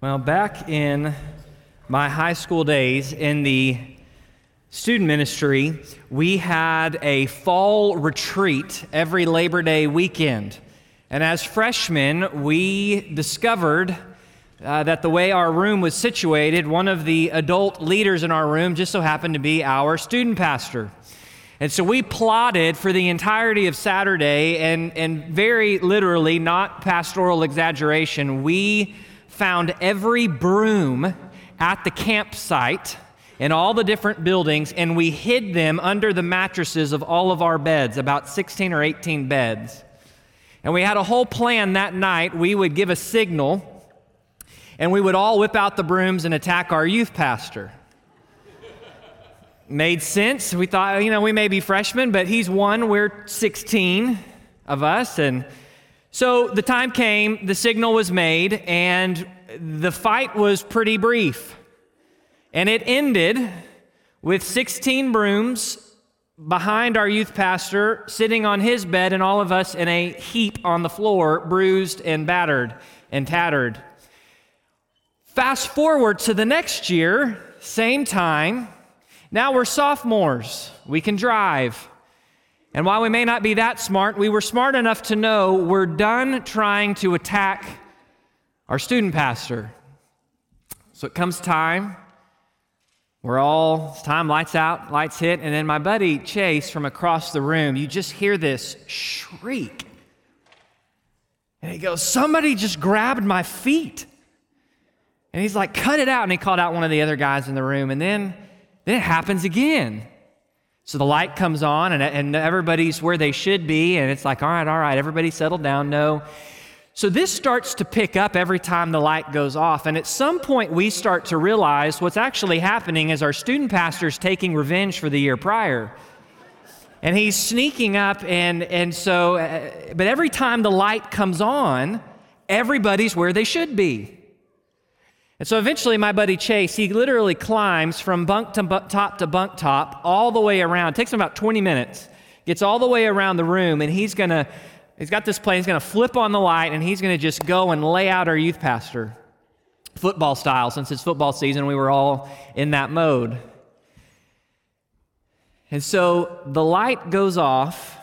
Well, back in my high school days in the student ministry, we had a fall retreat every Labor Day weekend. And as freshmen, we discovered that the way our room was situated, one of the adult leaders in our room just so happened to be our student pastor. And so we plotted for the entirety of Saturday, and very literally, not pastoral exaggeration, we found every broom at the campsite in all the different buildings, and we hid them under the mattresses of all of our beds, about 16 or 18 beds. And we had a whole plan that night. We would give a signal, and we would all whip out the brooms and attack our youth pastor. Made sense. We thought, we may be freshmen, but he's one, we're 16 of us. And so the time came, the signal was made, and the fight was pretty brief. And it ended with 16 brooms behind our youth pastor, sitting on his bed, and all of us in a heap on the floor, bruised and battered and tattered. Fast forward to the next year, same time. Now we're sophomores. We can drive. And while we may not be that smart, we were smart enough to know we're done trying to attack our student pastor. So it comes time. It's time, lights out, lights hit, and then my buddy Chase from across the room, you just hear this shriek. And he goes, "Somebody just grabbed my feet." And he's like, "Cut it out." And he called out one of the other guys in the room, and then it happens again. So the light comes on, and everybody's where they should be, and it's like, all right, everybody settle down. No. So this starts to pick up every time the light goes off, and at some point we start to realize what's actually happening is our student pastor's taking revenge for the year prior. And he's sneaking up, but every time the light comes on, everybody's where they should be. And so eventually my buddy Chase, he literally climbs from bunk top to bunk top all the way around. It takes him about 20 minutes. Gets all the way around the room, and he's got this plan. He's going to flip on the light, and he's going to just go and lay out our youth pastor, football style. Since it's football season, we were all in that mode. And so the light goes off.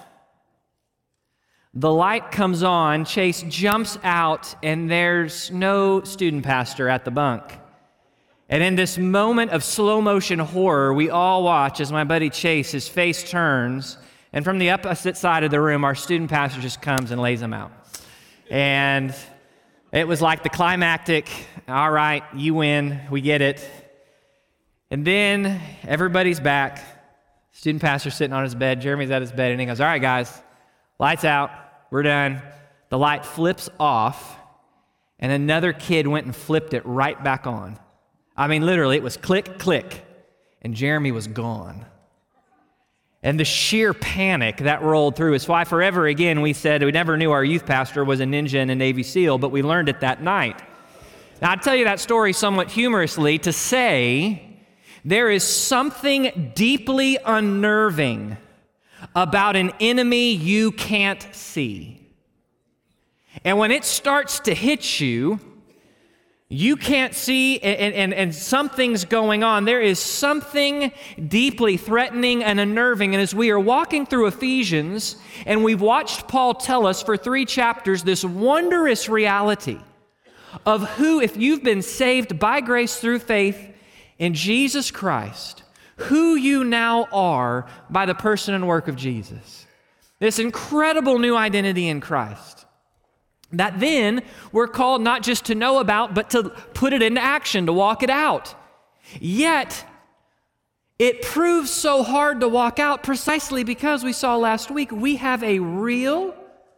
The light comes on, Chase jumps out, and there's no student pastor at the bunk. And in this moment of slow motion horror, we all watch as my buddy Chase, his face turns, and from the opposite side of the room, our student pastor just comes and lays him out. And it was like the climactic, all right, you win, we get it. And then everybody's back. Student pastor's sitting on his bed, Jeremy's at his bed, and he goes, "All right, guys, lights out. We're done." The light flips off, and another kid went and flipped it right back on. I mean, literally, it was click, click, and Jeremy was gone. And the sheer panic that rolled through is why forever again we said we never knew our youth pastor was a ninja and a Navy SEAL, but we learned it that night. Now, I tell you that story somewhat humorously to say there is something deeply unnerving about an enemy you can't see. And when it starts to hit you, you can't see, and something's going on. There is something deeply threatening and unnerving. And as we are walking through Ephesians, and we've watched Paul tell us for 3 chapters this wondrous reality of who, if you've been saved by grace through faith in Jesus Christ, who you now are by the person and work of Jesus. This incredible new identity in Christ that then we're called not just to know about, but to put it into action, to walk it out. Yet, it proves so hard to walk out precisely because we saw last week we have a real,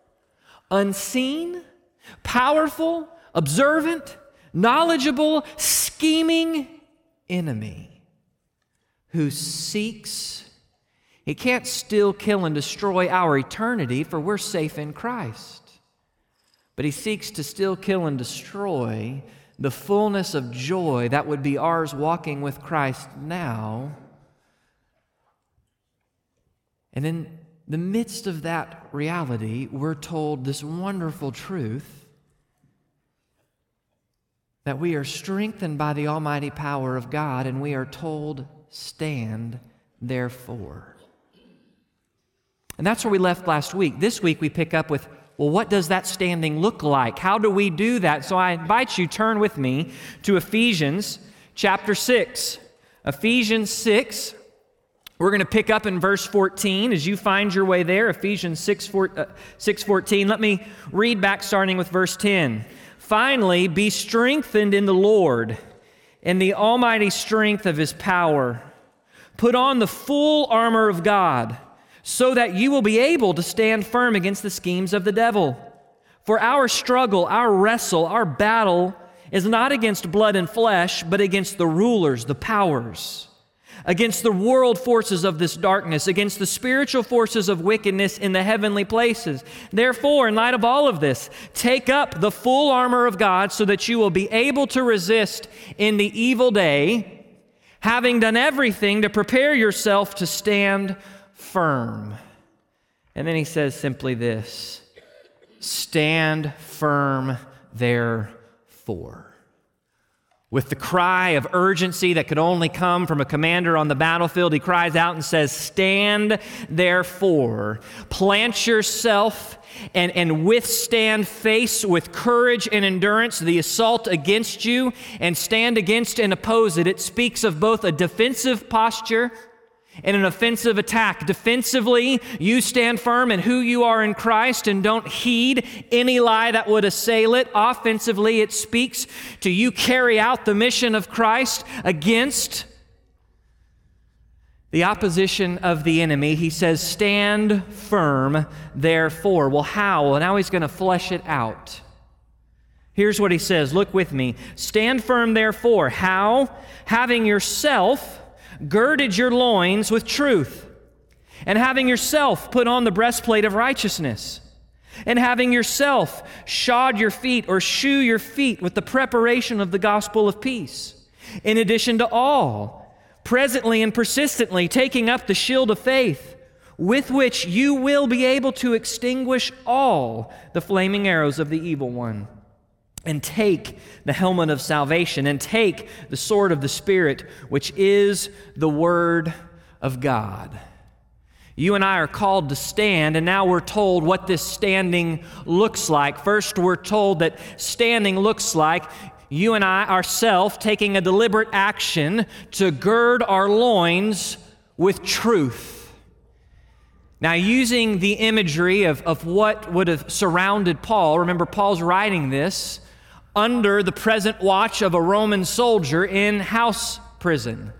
unseen, powerful, observant, knowledgeable, scheming enemy who seeks, he can't steal, kill, and destroy our eternity, for we're safe in Christ. But he seeks to steal, kill, and destroy the fullness of joy that would be ours walking with Christ now. And in the midst of that reality, we're told this wonderful truth that we are strengthened by the almighty power of God, and we are told, stand therefore. And that's where we left last week. This week we pick up with, well, what does that standing look like? How do we do that? So I invite you, turn with me to Ephesians chapter 6. Ephesians 6, we're going to pick up in verse 14. As you find your way there, Ephesians 6:14. Let me read back starting with verse 10. Finally, be strengthened in the Lord and the almighty strength of His power. Put on the full armor of God, so that you will be able to stand firm against the schemes of the devil. For our struggle, our wrestle, our battle is not against blood and flesh, but against the rulers, the powers, against the world forces of this darkness, against the spiritual forces of wickedness in the heavenly places. Therefore, in light of all of this, take up the full armor of God so that you will be able to resist in the evil day, having done everything to prepare yourself to stand firm. And then he says simply this, stand firm therefore. With the cry of urgency that could only come from a commander on the battlefield, he cries out and says, stand therefore. Plant yourself and withstand, face with courage and endurance the assault against you, and stand against and oppose it. It speaks of both a defensive posture and an offensive attack. Defensively, you stand firm in who you are in Christ and don't heed any lie that would assail it. Offensively, it speaks to you carry out the mission of Christ against the opposition of the enemy. He says, stand firm, therefore. Well, how? Well, now he's going to flesh it out. Here's what he says. Look with me. Stand firm, therefore. How? Having yourself girded your loins with truth, and having yourself put on the breastplate of righteousness, and having yourself shod your feet or shoe your feet with the preparation of the gospel of peace. In addition to all, presently and persistently taking up the shield of faith, with which you will be able to extinguish all the flaming arrows of the evil one. And take the helmet of salvation, and take the sword of the Spirit, which is the Word of God. You and I are called to stand, and now we're told what this standing looks like. First, we're told that standing looks like you and I ourselves taking a deliberate action to gird our loins with truth. Now, using the imagery of what would have surrounded Paul, remember Paul's writing this under the present watch of a Roman soldier in house prison.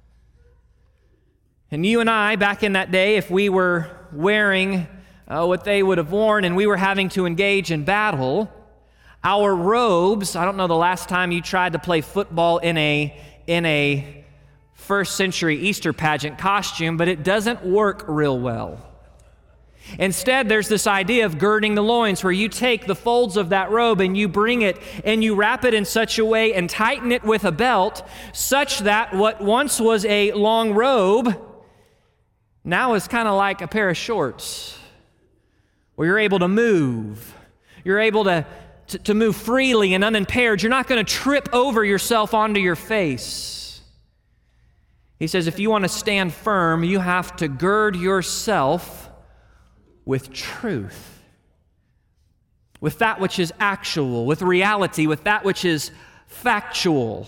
And you and I, back in that day, if we were wearing what they would have worn and we were having to engage in battle, our robes, I don't know the last time you tried to play football in a first century Easter pageant costume, but it doesn't work real well. Instead, there's this idea of girding the loins, where you take the folds of that robe and you bring it and you wrap it in such a way and tighten it with a belt such that what once was a long robe now is kind of like a pair of shorts, where you're able to move. You're able to move freely and unimpaired. You're not going to trip over yourself onto your face. He says if you want to stand firm, you have to gird yourself with truth, with that which is actual, with reality, with that which is factual.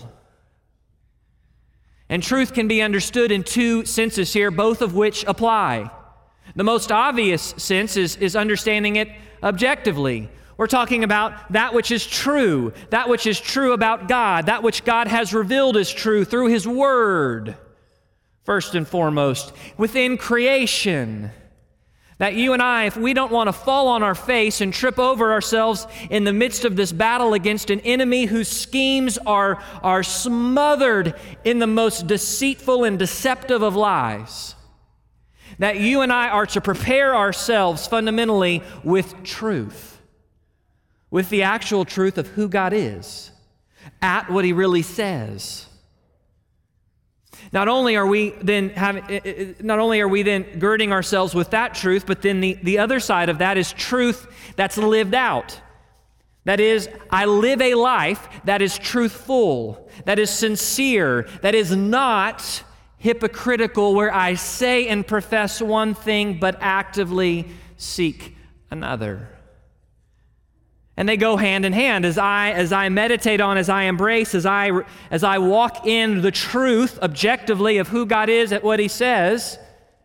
And truth can be understood in two senses here, both of which apply. The most obvious sense is understanding it objectively. We're talking about that which is true about God, that which God has revealed as true through His Word, first and foremost, within creation. That you and I, if we don't want to fall on our face and trip over ourselves in the midst of this battle against an enemy whose schemes are smothered in the most deceitful and deceptive of lies, that you and I are to prepare ourselves fundamentally with truth, with the actual truth of who God is, at what He really says. Not only are we then girding ourselves with that truth, but then the other side of that is truth that's lived out. That is, I live a life that is truthful, that is sincere, that is not hypocritical, where I say and profess one thing but actively seek another. And they go hand in hand. As I meditate on, as I embrace, as I walk in the truth objectively of who God is at what He says,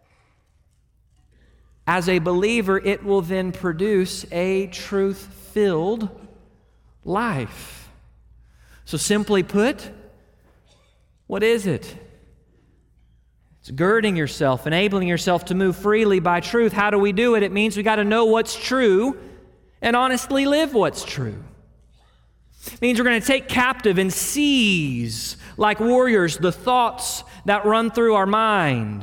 as a believer, it will then produce a truth-filled life. So simply put, what is it? It's girding yourself, enabling yourself to move freely by truth. How do we do it? It means we got to know what's true and honestly live what's true. It means we're going to take captive and seize, like warriors, the thoughts that run through our mind.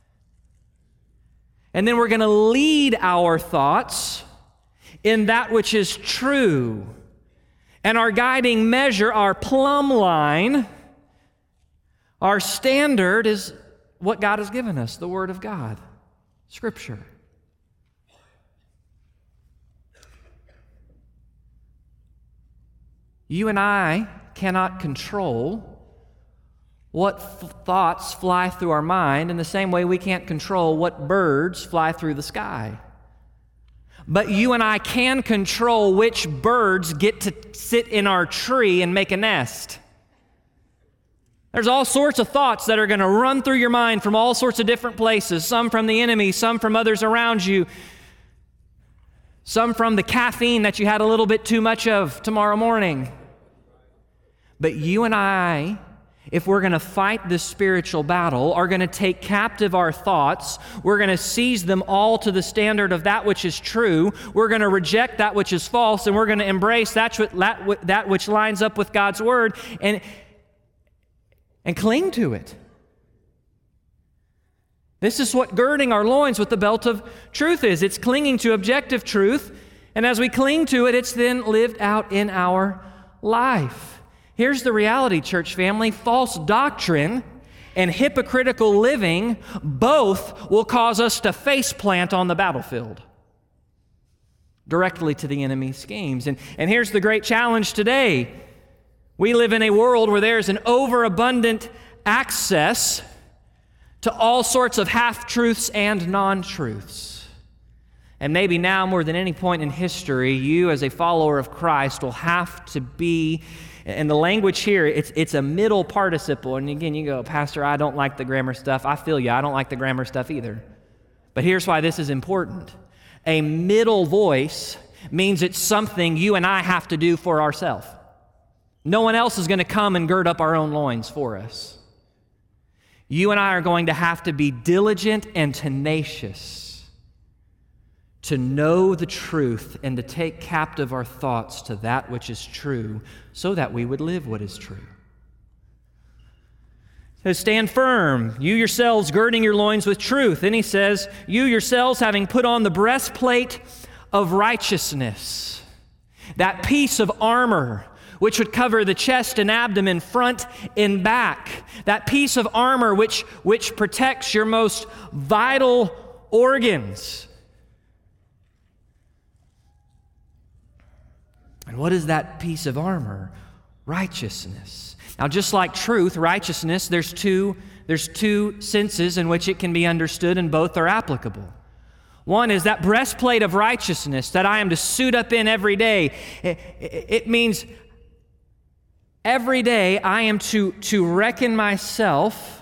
And then we're going to lead our thoughts in that which is true. And our guiding measure, our plumb line, our standard is what God has given us, the Word of God, Scripture. You and I cannot control what thoughts fly through our mind in the same way we can't control what birds fly through the sky. But you and I can control which birds get to sit in our tree and make a nest. There's all sorts of thoughts that are going to run through your mind from all sorts of different places, some from the enemy, some from others around you, some from the caffeine that you had a little bit too much of tomorrow morning. But you and I, if we're going to fight this spiritual battle, are going to take captive our thoughts. We're going to seize them all to the standard of that which is true. We're going to reject that which is false, and we're going to embrace that which lines up with God's Word and cling to it. This is what girding our loins with the belt of truth is. It's clinging to objective truth, and as we cling to it, it's then lived out in our life. Here's the reality, church family. False doctrine and hypocritical living both will cause us to face plant on the battlefield directly to the enemy's schemes. And here's the great challenge today. We live in a world where there's an overabundant access to all sorts of half-truths and non-truths. And maybe now more than any point in history, you as a follower of Christ will have to be, and the language here, it's a middle participle. And again, you go, Pastor, I don't like the grammar stuff. I feel you. I don't like the grammar stuff either. But here's why this is important. A middle voice means it's something you and I have to do for ourselves. No one else is going to come and gird up our own loins for us. You and I are going to have to be diligent and tenacious to know the truth and to take captive our thoughts to that which is true so that we would live what is true. So stand firm, you yourselves girding your loins with truth. Then he says, you yourselves having put on the breastplate of righteousness, that piece of armor which would cover the chest and abdomen, front and back, that piece of armor which protects your most vital organs. And what is that piece of armor? Righteousness. Now, just like truth, righteousness, there's two senses in which it can be understood, and both are applicable. One is that breastplate of righteousness that I am to suit up in every day. It means every day I am to reckon myself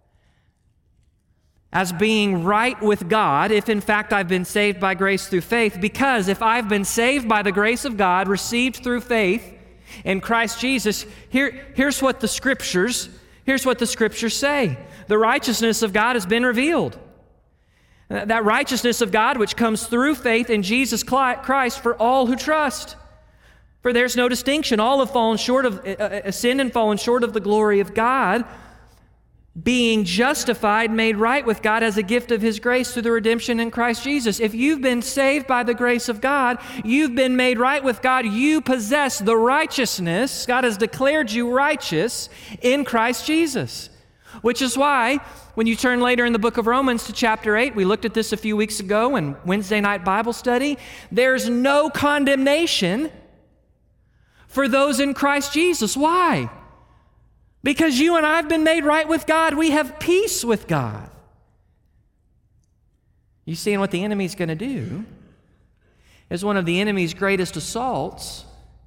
as being right with God, if in fact I've been saved by grace through faith, because if I've been saved by the grace of God, received through faith in Christ Jesus, here's what the Scriptures say. The righteousness of God has been revealed. That righteousness of God which comes through faith in Jesus Christ for all who trust. For there's no distinction. All have fallen short of sin and fallen short of the glory of God, being justified, made right with God as a gift of His grace through the redemption in Christ Jesus. If you've been saved by the grace of God, you've been made right with God, you possess the righteousness. God has declared you righteous in Christ Jesus. Which is why, when you turn later in the book of Romans to chapter 8, we looked at this a few weeks ago in Wednesday night Bible study, there's no condemnation for those in Christ Jesus. Why? Because you and I have been made right with God. We have peace with God. You see, what the enemy's going to do is one of the enemy's greatest assaults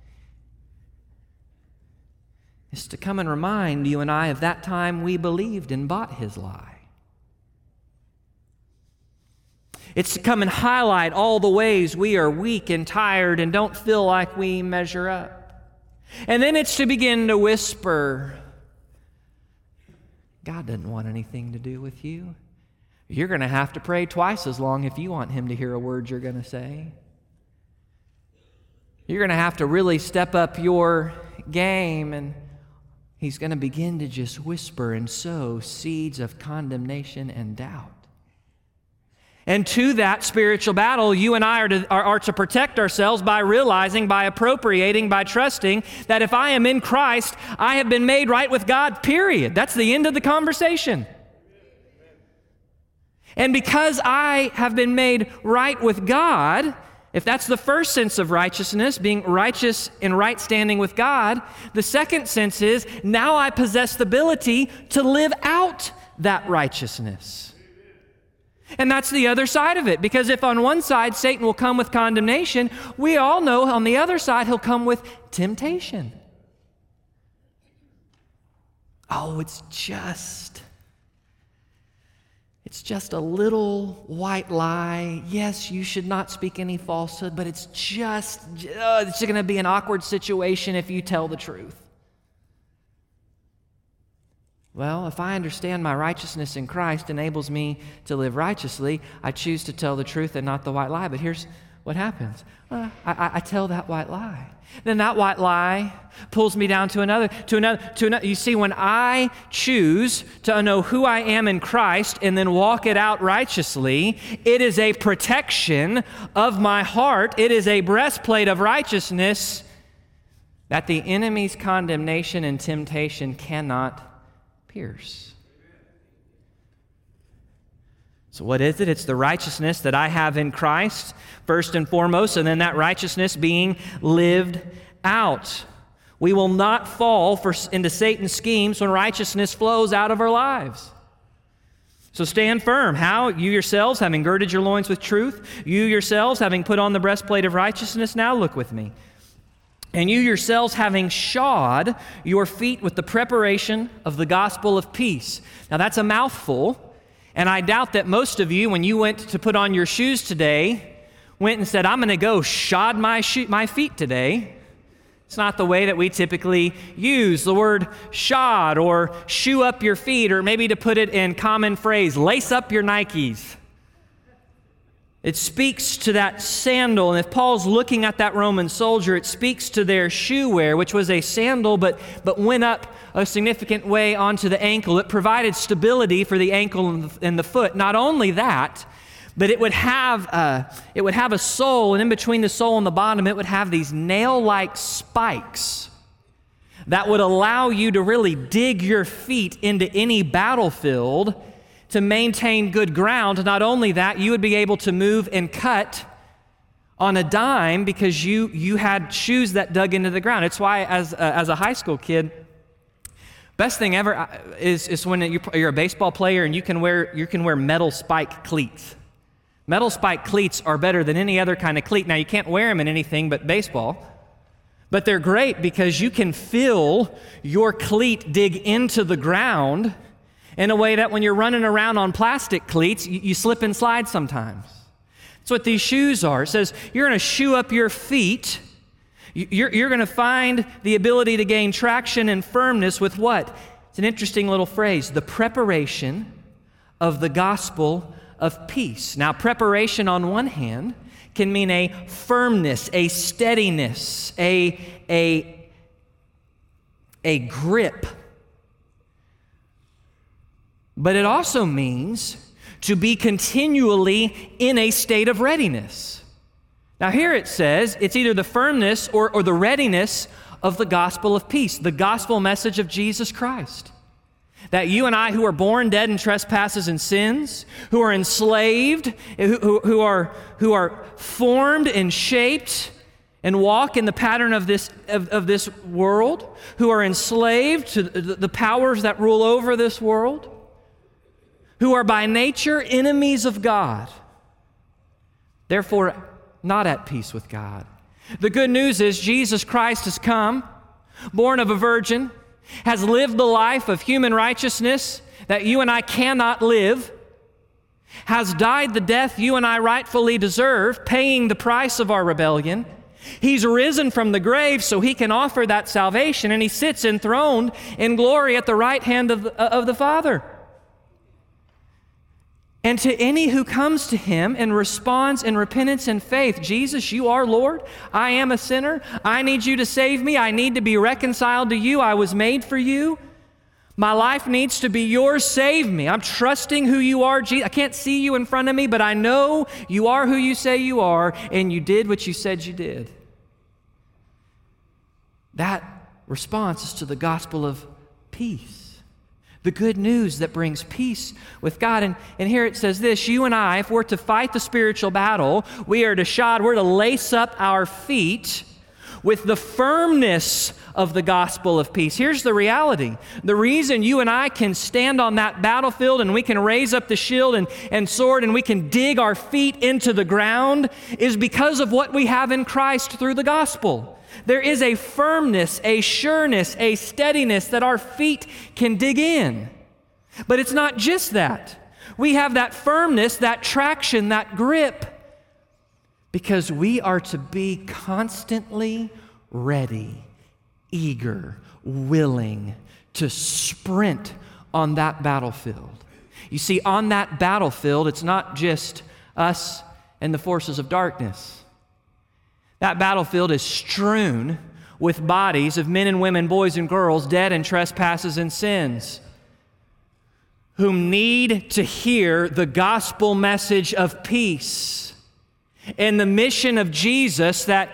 is to come and remind you and I of that time we believed and bought his lie. It's to come and highlight all the ways we are weak and tired and don't feel like we measure up. And then it's to begin to whisper, God doesn't want anything to do with you. You're going to have to pray twice as long if you want him to hear a word you're going to say. You're going to have to really step up your game, and he's going to begin to just whisper and sow seeds of condemnation and doubt. And to that spiritual battle, you and I are to protect ourselves by realizing, by appropriating, by trusting that if I am in Christ, I have been made right with God, period. That's the end of the conversation. And because I have been made right with God, if that's the first sense of righteousness, being righteous in right standing with God, the second sense is now I possess the ability to live out that righteousness. And that's the other side of it, because if on one side Satan will come with condemnation, we all know on the other side he'll come with temptation. Oh, it's just a little white lie. Yes, you should not speak any falsehood, but it's going to be an awkward situation if you tell the truth. Well, if I understand my righteousness in Christ enables me to live righteously, I choose to tell the truth and not the white lie. But here's what happens. I tell that white lie. Then that white lie pulls me down to another. You see, when I choose to know who I am in Christ and then walk it out righteously, it is a protection of my heart. It is a breastplate of righteousness that the enemy's condemnation and temptation cannot pierce. So what is it? It's the righteousness that I have in Christ, first and foremost, and then that righteousness being lived out. We will not fall into Satan's schemes when righteousness flows out of our lives. So stand firm. How? You yourselves, having girded your loins with truth, you yourselves, having put on the breastplate of righteousness. Now look with me. And you yourselves having shod your feet with the preparation of the gospel of peace. Now that's a mouthful, and I doubt that most of you, when you went to put on your shoes today, went and said, I'm going to go shod my feet today. It's not the way that we typically use the word shod or shoe up your feet, or maybe to put it in common phrase, lace up your Nikes. It speaks to that sandal, and if Paul's looking at that Roman soldier, it speaks to their shoe wear, which was a sandal but went up a significant way onto the ankle. It provided stability for the ankle and the foot. Not only that, but it would have a sole, and in between the sole and the bottom, it would have these nail-like spikes that would allow you to really dig your feet into any battlefield to maintain good ground. Not only that, you would be able to move and cut on a dime because you had shoes that dug into the ground. It's why, as a high school kid, best thing ever is when you're a baseball player and you can wear metal spike cleats. Metal spike cleats are better than any other kind of cleat. Now, you can't wear them in anything but baseball, but they're great because you can feel your cleat dig into the ground in a way that when you're running around on plastic cleats, you slip and slide sometimes. That's what these shoes are. It says you're going to shoe up your feet. You're going to find the ability to gain traction and firmness with what? It's an interesting little phrase, the preparation of the gospel of peace. Now, preparation on one hand can mean a firmness, a steadiness, a grip. But it also means to be continually in a state of readiness. Now here it says it's either the firmness or the readiness of the gospel of peace, the gospel message of Jesus Christ. That you and I, who are born dead in trespasses and sins, who are enslaved, who are formed and shaped and walk in the pattern of this world, who are enslaved to the powers that rule over this world, who are by nature enemies of God, therefore not at peace with God. The good news is Jesus Christ has come, born of a virgin, has lived the life of human righteousness that you and I cannot live, has died the death you and I rightfully deserve, paying the price of our rebellion. He's risen from the grave so he can offer that salvation, and he sits enthroned in glory at the right hand of the Father. And to any who comes to him and responds in repentance and faith, Jesus, you are Lord. I am a sinner. I need you to save me. I need to be reconciled to you. I was made for you. My life needs to be yours. Save me. I'm trusting who you are, Jesus. I can't see you in front of me, but I know you are who you say you are, and you did what you said you did. That response is to the gospel of peace, the good news that brings peace with God. And here it says this: you and I, if we're to fight the spiritual battle, we're to lace up our feet with the firmness of the gospel of peace. Here's the reality. The reason you and I can stand on that battlefield and we can raise up the shield and sword and we can dig our feet into the ground is because of what we have in Christ through the gospel. There is a firmness, a sureness, a steadiness that our feet can dig in. But it's not just that. We have that firmness, that traction, that grip, because we are to be constantly ready, eager, willing to sprint on that battlefield. You see, on that battlefield, it's not just us and the forces of darkness. That battlefield is strewn with bodies of men and women, boys and girls, dead in trespasses and sins, whom need to hear the gospel message of peace. And the mission of Jesus that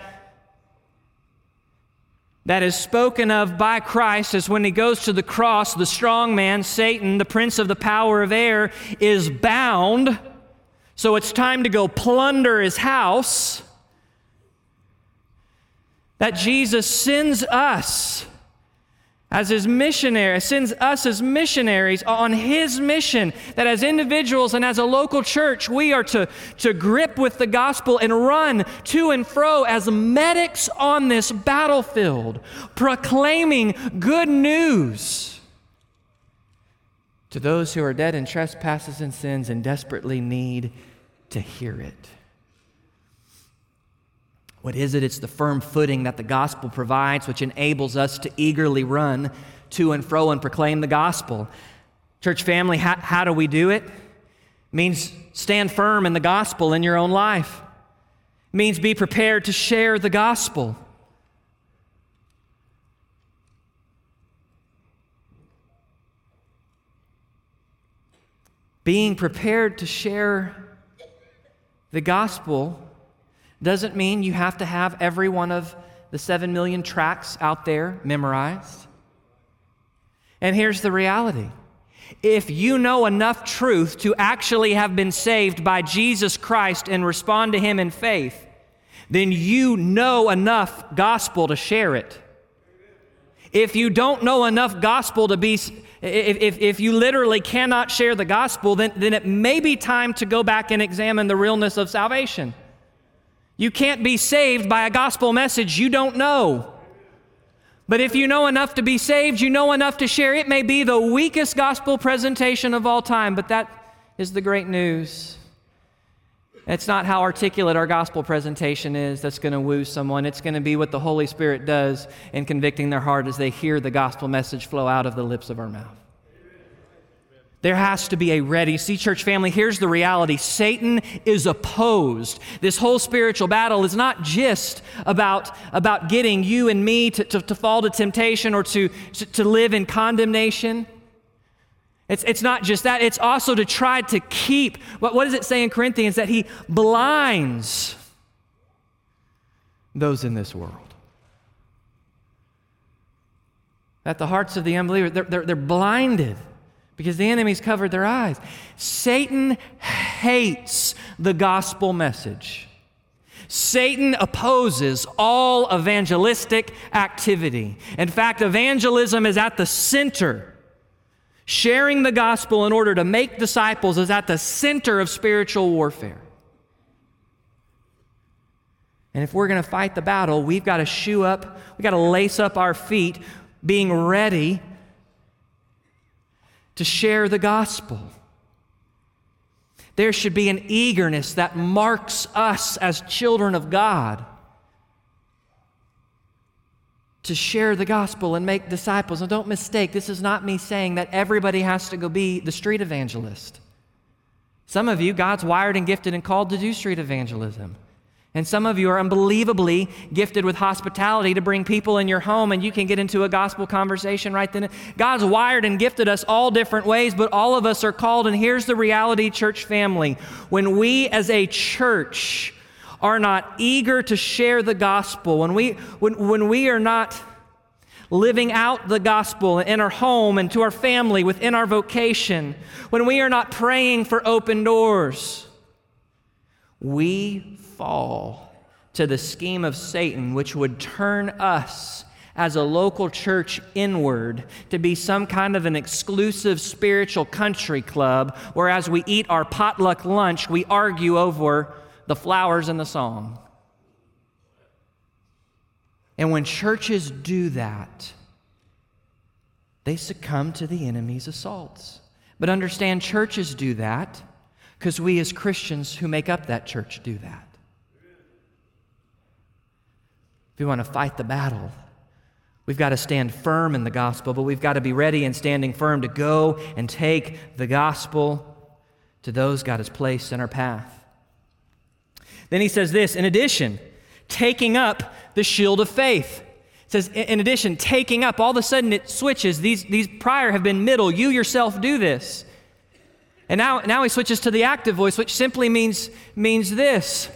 is spoken of by Christ is when he goes to the cross, the strong man, Satan, the prince of the power of air, is bound. So it's time to go plunder his house. That Jesus sends us as his missionary, sends us as missionaries on his mission, that as individuals and as a local church, we are to grip with the gospel and run to and fro as medics on this battlefield, proclaiming good news to those who are dead in trespasses and sins and desperately need to hear it. What is it? It's the firm footing that the gospel provides, which enables us to eagerly run to and fro and proclaim the gospel. Church family, how do we do it? It means stand firm in the gospel in your own life. It means be prepared to share the gospel. Being prepared to share the gospel doesn't mean you have to have every one of the 7 million tracts out there memorized. And here's the reality. If you know enough truth to actually have been saved by Jesus Christ and respond to him in faith, then you know enough gospel to share it. If you don't know enough gospel to be, if you literally cannot share the gospel, then it may be time to go back and examine the realness of salvation. You can't be saved by a gospel message you don't know. But if you know enough to be saved, you know enough to share. It may be the weakest gospel presentation of all time, but that is the great news. It's not how articulate our gospel presentation is that's going to woo someone. It's going to be what the Holy Spirit does in convicting their heart as they hear the gospel message flow out of the lips of our mouth. There has to be a ready. See, church family, here's the reality. Satan is opposed. This whole spiritual battle is not just about getting you and me to fall to temptation or to live in condemnation. It's not just that. It's also to try to keep, what does it say in Corinthians? That he blinds those in this world. That the hearts of the unbelievers, they're blinded because the enemy's covered their eyes. Satan hates the gospel message. Satan opposes all evangelistic activity. In fact, evangelism is at the center. Sharing the gospel in order to make disciples is at the center of spiritual warfare. And if we're going to fight the battle, we've got to shoe up, we've got to lace up our feet, being ready to share the gospel. There should be an eagerness that marks us as children of God to share the gospel and make disciples. And don't mistake, this is not me saying that everybody has to go be the street evangelist. Some of you, God's wired and gifted and called to do street evangelism. And some of you are unbelievably gifted with hospitality to bring people in your home, and you can get into a gospel conversation right then. God's wired and gifted us all different ways, but all of us are called. And here's the reality, church family. When we as a church are not eager to share the gospel, when we are not living out the gospel in our home and to our family, within our vocation, when we are not praying for open doors, we fall to the scheme of Satan, which would turn us as a local church inward to be some kind of an exclusive spiritual country club, where as we eat our potluck lunch, we argue over the flowers and the song. And when churches do that, they succumb to the enemy's assaults. But understand, churches do that because we as Christians who make up that church do that. If we want to fight the battle, we've got to stand firm in the gospel, but we've got to be ready and standing firm to go and take the gospel to those God has placed in our path. Then he says this, in addition, taking up the shield of faith. It says, in addition, taking up, all of a sudden it switches. These prior have been middle. You yourself do this. And now he switches to the active voice, which simply means this.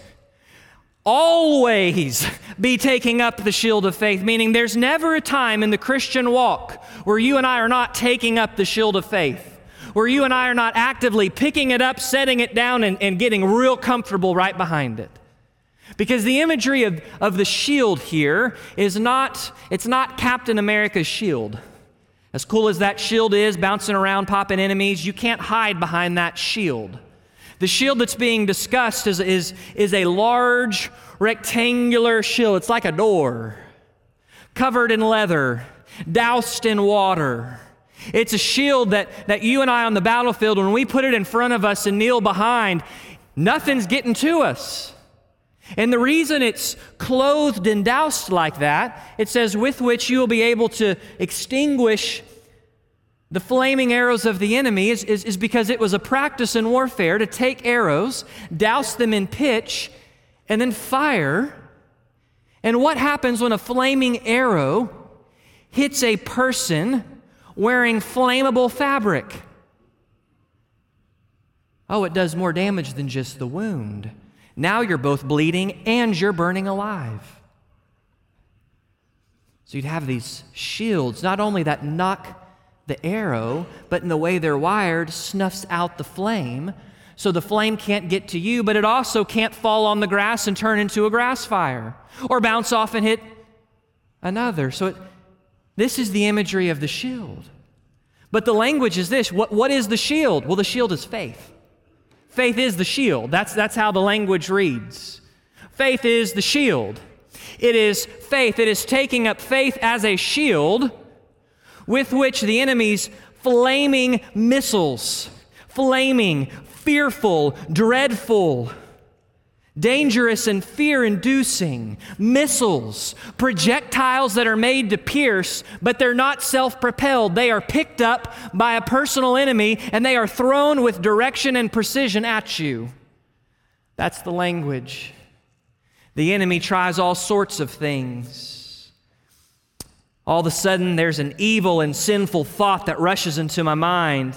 Always be taking up the shield of faith, meaning there's never a time in the Christian walk where you and I are not taking up the shield of faith, where you and I are not actively picking it up, setting it down, and getting real comfortable right behind it. Because the imagery of the shield here is it's not Captain America's shield. As cool as that shield is, bouncing around, popping enemies, you can't hide behind that shield. The shield that's being discussed is a large rectangular shield. It's like a door, covered in leather, doused in water. It's a shield that you and I on the battlefield, when we put it in front of us and kneel behind, nothing's getting to us. And the reason it's clothed and doused like that, it says, with which you will be able to extinguish the flaming arrows of the enemy, is because it was a practice in warfare to take arrows, douse them in pitch, and then fire. And what happens when a flaming arrow hits a person wearing flammable fabric? Oh, it does more damage than just the wound. Now you're both bleeding and you're burning alive. So you'd have these shields, not only that knock the arrow, but in the way they're wired, snuffs out the flame, so the flame can't get to you, but it also can't fall on the grass and turn into a grass fire, or bounce off and hit another. So this is the imagery of the shield. But the language is this. What is the shield? Well, the shield is faith. Faith is the shield. That's how the language reads. Faith is the shield. It is faith. It is taking up faith as a shield with which the enemy's flaming missiles, flaming, fearful, dreadful, dangerous and fear-inducing missiles, projectiles that are made to pierce, but they're not self-propelled. They are picked up by a personal enemy, and they are thrown with direction and precision at you. That's the language. The enemy tries all sorts of things. All of a sudden, there's an evil and sinful thought that rushes into my mind.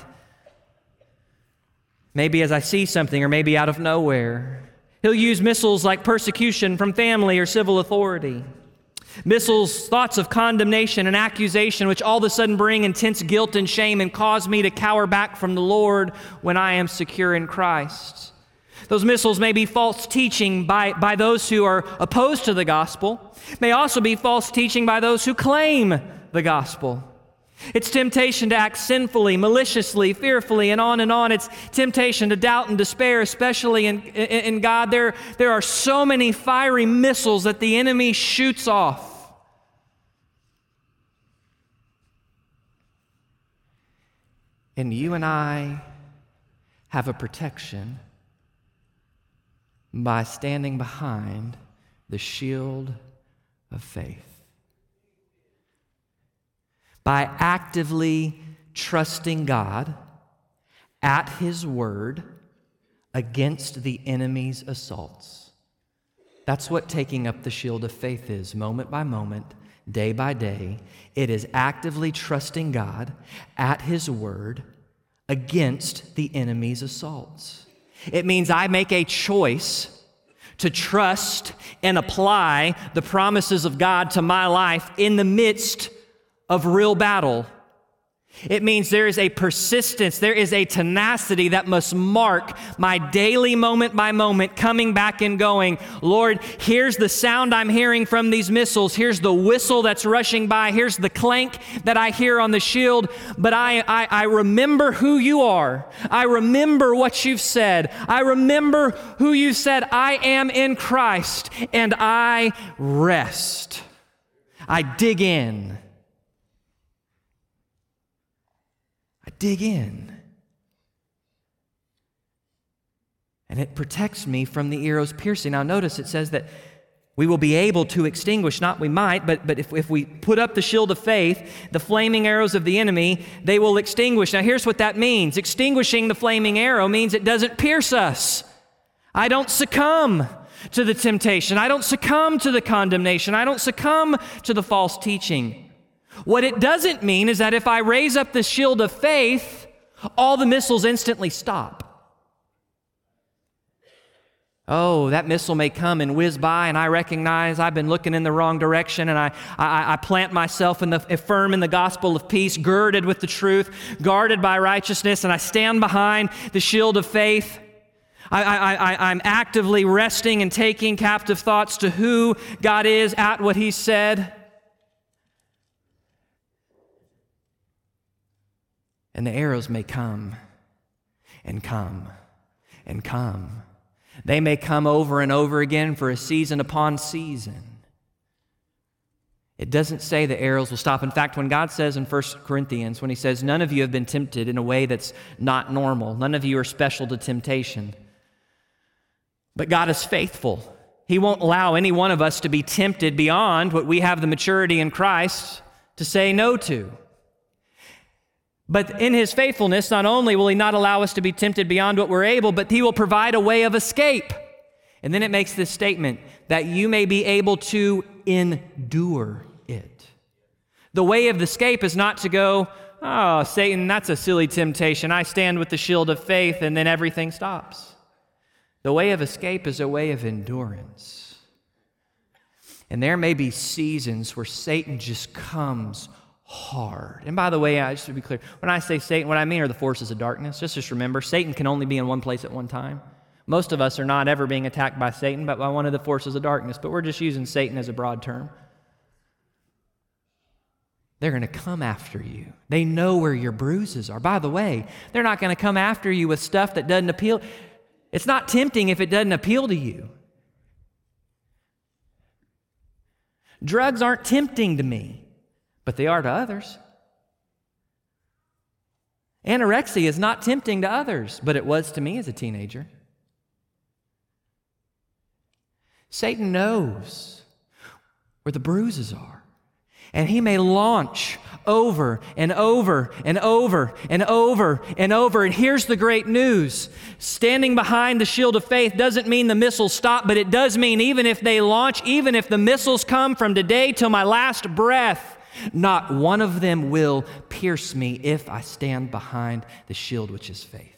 Maybe as I see something, or maybe out of nowhere. He'll use missiles like persecution from family or civil authority. Missiles, thoughts of condemnation and accusation, which all of a sudden bring intense guilt and shame and cause me to cower back from the Lord when I am secure in Christ. Those missiles may be false teaching by those who are opposed to the gospel, may also be false teaching by those who claim the gospel. It's temptation to act sinfully, maliciously, fearfully, and on and on. It's temptation to doubt and despair, especially in God. There are so many fiery missiles that the enemy shoots off. And you and I have a protection by standing behind the shield of faith. By actively trusting God at His word against the enemy's assaults. That's what taking up the shield of faith is, moment by moment, day by day. It is actively trusting God at His word against the enemy's assaults. It means I make a choice to trust and apply the promises of God to my life in the midst of real battle. It means there is a persistence, there is a tenacity that must mark my daily moment by moment coming back and going, Lord, here's the sound I'm hearing from these missiles. Here's the whistle that's rushing by. Here's the clank that I hear on the shield. But I remember who you are. I remember what you've said. I remember who you said I am in Christ, and I rest. I dig in. Dig in. And it protects me from the arrows piercing. Now notice it says that we will be able to extinguish, not we might, but if we put up the shield of faith, the flaming arrows of the enemy, they will extinguish. Now here's what that means. Extinguishing the flaming arrow means it doesn't pierce us. I don't succumb to the temptation. I don't succumb to the condemnation. I don't succumb to the false teaching. What it doesn't mean is that if I raise up the shield of faith, all the missiles instantly stop. Oh, that missile may come and whiz by, and I recognize I've been looking in the wrong direction, and I plant myself firm in the gospel of peace, girded with the truth, guarded by righteousness, and I stand behind the shield of faith. I'm actively resting and taking captive thoughts to who God is, at what He said. And the arrows may come and come and come. They may come over and over again for a season upon season. It doesn't say the arrows will stop. In fact, when God says in 1 Corinthians, when He says, none of you have been tempted in a way that's not normal. None of you are special to temptation. But God is faithful. He won't allow any one of us to be tempted beyond what we have the maturity in Christ to say no to. But in His faithfulness, not only will He not allow us to be tempted beyond what we're able, but He will provide a way of escape. And then it makes this statement, that you may be able to endure it. The way of escape is not to go, oh, Satan, that's a silly temptation. I stand with the shield of faith, and then everything stops. The way of escape is a way of endurance. And there may be seasons where Satan just comes hard. And by the way, just to be clear, when I say Satan, what I mean are the forces of darkness. Just remember, Satan can only be in one place at one time. Most of us are not ever being attacked by Satan, but by one of the forces of darkness. But we're just using Satan as a broad term. They're going to come after you. They know where your bruises are. By the way, they're not going to come after you with stuff that doesn't appeal. It's not tempting if it doesn't appeal to you. Drugs aren't tempting to me, but they are to others. Anorexia is not tempting to others, but it was to me as a teenager. Satan knows where the bruises are, and he may launch over and over and over and over and over. And here's the great news. Standing behind the shield of faith doesn't mean the missiles stop, but it does mean even if they launch, even if the missiles come from today till my last breath, not one of them will pierce me if I stand behind the shield, which is faith.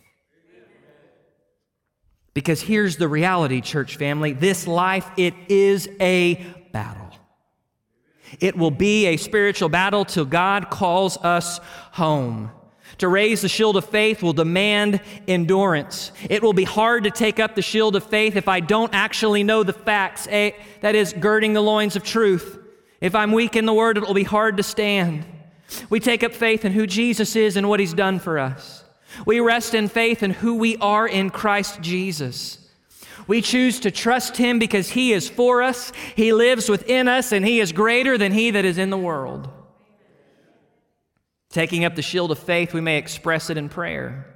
Because here's the reality, church family. This life, it is a battle. It will be a spiritual battle till God calls us home. To raise the shield of faith will demand endurance. It will be hard to take up the shield of faith if I don't actually know the facts, that is, girding the loins of truth. If I'm weak in the Word, it will be hard to stand. We take up faith in who Jesus is and what He's done for us. We rest in faith in who we are in Christ Jesus. We choose to trust Him because He is for us, He lives within us, and He is greater than he that is in the world. Taking up the shield of faith, we may express it in prayer.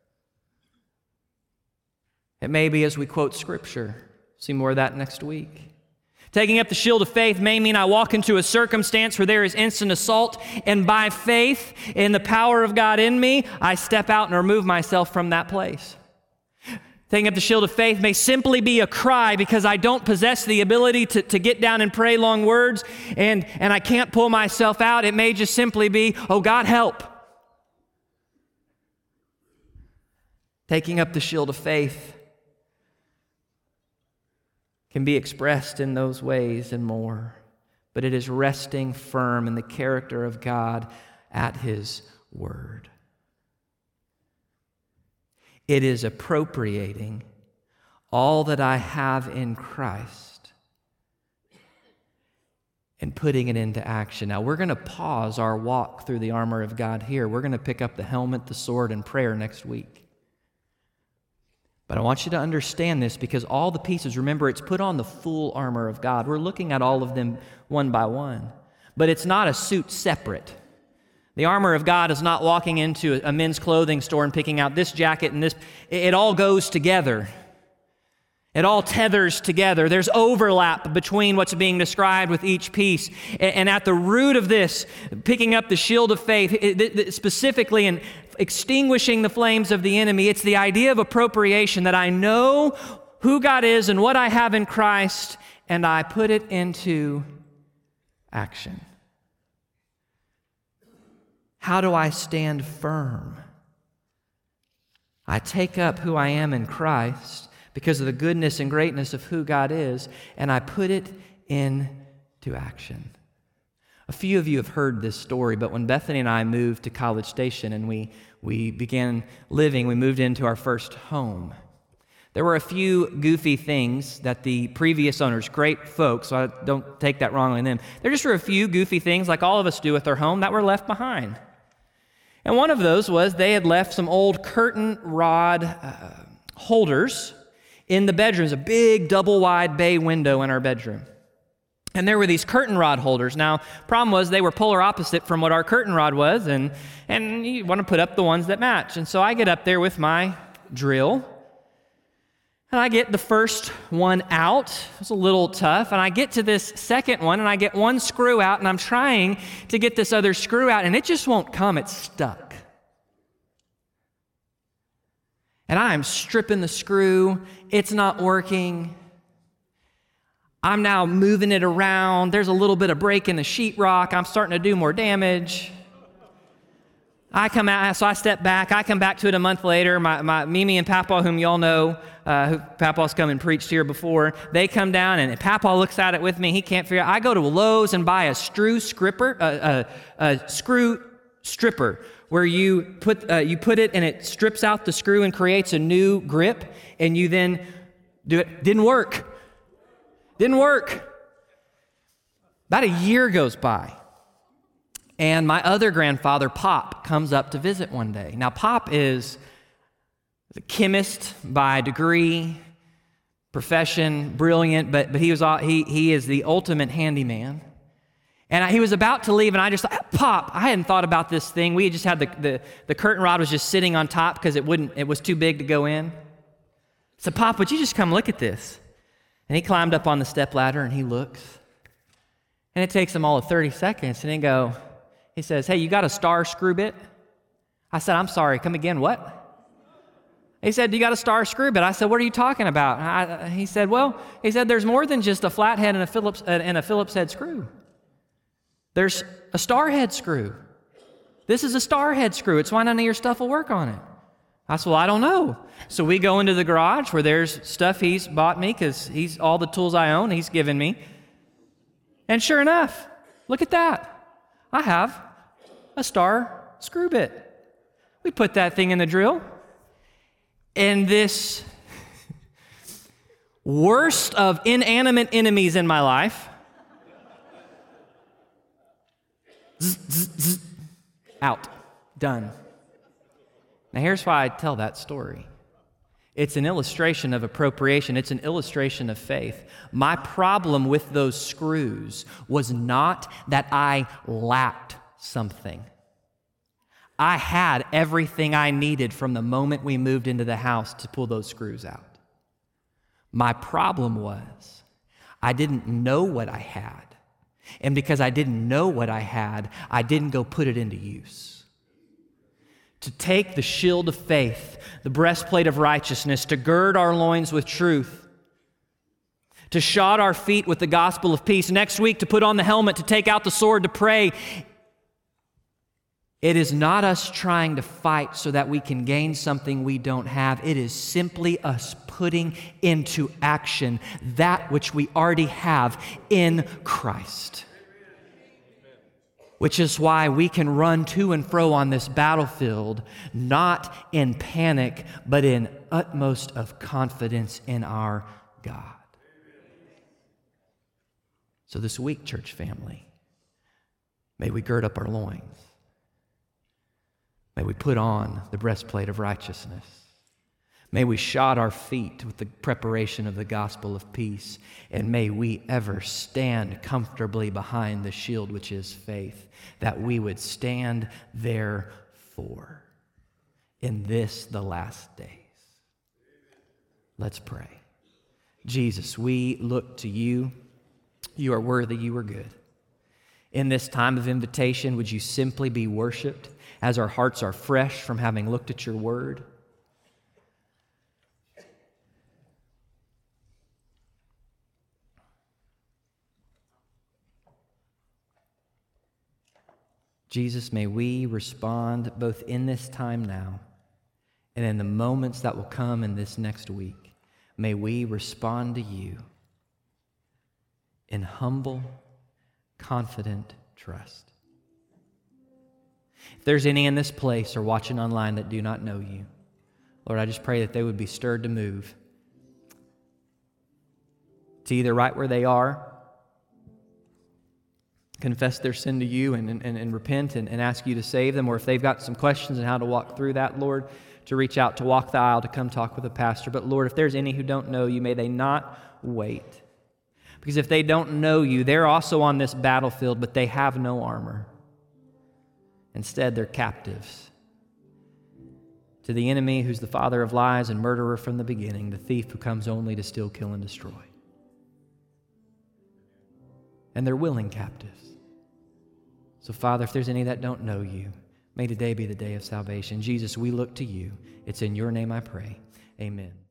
It may be as we quote Scripture. See more of that next week. Taking up the shield of faith may mean I walk into a circumstance where there is instant assault, and by faith in the power of God in me, I step out and remove myself from that place. Taking up the shield of faith may simply be a cry because I don't possess the ability to get down and pray long words, and I can't pull myself out. It may just simply be, oh God, help. Taking up the shield of faith can be expressed in those ways and more, but it is resting firm in the character of God at His Word. It is appropriating all that I have in Christ and putting it into action. Now, we're going to pause our walk through the armor of God here. We're going to pick up the helmet, the sword, and prayer next week. But I want you to understand this because all the pieces, remember, it's put on the full armor of God. We're looking at all of them one by one. But it's not a suit separate. The armor of God is not walking into a men's clothing store and picking out this jacket and this. It all goes together. It all tethers together. There's overlap between what's being described with each piece. And at the root of this, picking up the shield of faith, specifically in extinguishing the flames of the enemy, it's the idea of appropriation, that I know who God is and what I have in Christ, and I put it into action. How do I stand firm? I take up who I am in Christ because of the goodness and greatness of who God is, and I put it into action. A few of you have heard this story, but when Bethany and I moved to College Station and we began living, we moved into our first home. There were a few goofy things that the previous owners, great folks, so I don't take that wrongly in them, there just were a few goofy things like all of us do with our home that were left behind. And one of those was they had left some old curtain rod holders in the bedrooms, a big double-wide bay window in our bedroom. And there were these curtain rod holders. Now, problem was they were polar opposite from what our curtain rod was, and you want to put up the ones that match. And so I get up there with my drill, and I get the first one out. It was a little tough. And I get to this second one, and I get one screw out, and I'm trying to get this other screw out, and it just won't come. It's stuck. And I am stripping the screw. It's not working. I'm now moving it around. There's a little bit of break in the sheetrock. I'm starting to do more damage. I come out, so I step back. I come back to it a month later. My Mimi and Papa, whom y'all know, who Papa's come and preached here before, they come down, and Papa looks at it with me. He can't figure it out. I go to Lowe's and buy a screw stripper, where you put it and it strips out the screw and creates a new grip, and you then do it. Didn't work. About a year goes by, and my other grandfather, Pop, comes up to visit one day. Now, Pop is a chemist by degree, profession, brilliant, but he is the ultimate handyman. And he was about to leave, and I just thought, Pop, I hadn't thought about this thing. We just had the curtain rod was just sitting on top because it was too big to go in. So, Pop, would you just come look at this? And he climbed up on the stepladder, and he looks. And it takes him all of 30 seconds, and he says, hey, you got a star screw bit? I said, I'm sorry, come again, what? He said, you got a star screw bit? I said, what are you talking about? He said, there's more than just a flathead and a Phillips head screw. There's a star head screw. This is a star head screw. It's why none of your stuff will work on it. I said, well, I don't know. So we go into the garage where there's stuff he's bought me because he's all the tools I own, he's given me. And sure enough, look at that. I have a star screw bit. We put that thing in the drill. And this worst of inanimate enemies in my life, out, done. Now here's why I tell that story. It's an illustration of appropriation. It's an illustration of faith. My problem with those screws was not that I lacked something. I had everything I needed from the moment we moved into the house to pull those screws out. My problem was I didn't know what I had. And because I didn't know what I had, I didn't go put it into use. To take the shield of faith, the breastplate of righteousness, to gird our loins with truth, to shod our feet with the gospel of peace, next week to put on the helmet, to take out the sword, to pray. It is not us trying to fight so that we can gain something we don't have. It is simply us putting into action that which we already have in Christ. Which is why we can run to and fro on this battlefield, not in panic, but in utmost of confidence in our God. So this week, church family, may we gird up our loins. May we put on the breastplate of righteousness. May we shod our feet with the preparation of the gospel of peace, and may we ever stand comfortably behind the shield which is faith, that we would stand therefore in this, the last days. Let's pray. Jesus, we look to you. You are worthy, you are good. In this time of invitation, would you simply be worshiped as our hearts are fresh from having looked at your word? Jesus, may we respond both in this time now and in the moments that will come in this next week. May we respond to you in humble, confident trust. If there's any in this place or watching online that do not know you, Lord, I just pray that they would be stirred to move to either right where they are, confess their sin to you and repent and ask you to save them, or if they've got some questions on how to walk through that, Lord, to reach out, to walk the aisle, to come talk with a pastor. But Lord, if there's any who don't know you, may they not wait. Because if they don't know you, they're also on this battlefield, but they have no armor. Instead, they're captives to the enemy who's the father of lies and murderer from the beginning, the thief who comes only to steal, kill, and destroy. And they're willing captives. So, Father, if there's any that don't know you, may today be the day of salvation. Jesus, we look to you. It's in your name I pray. Amen.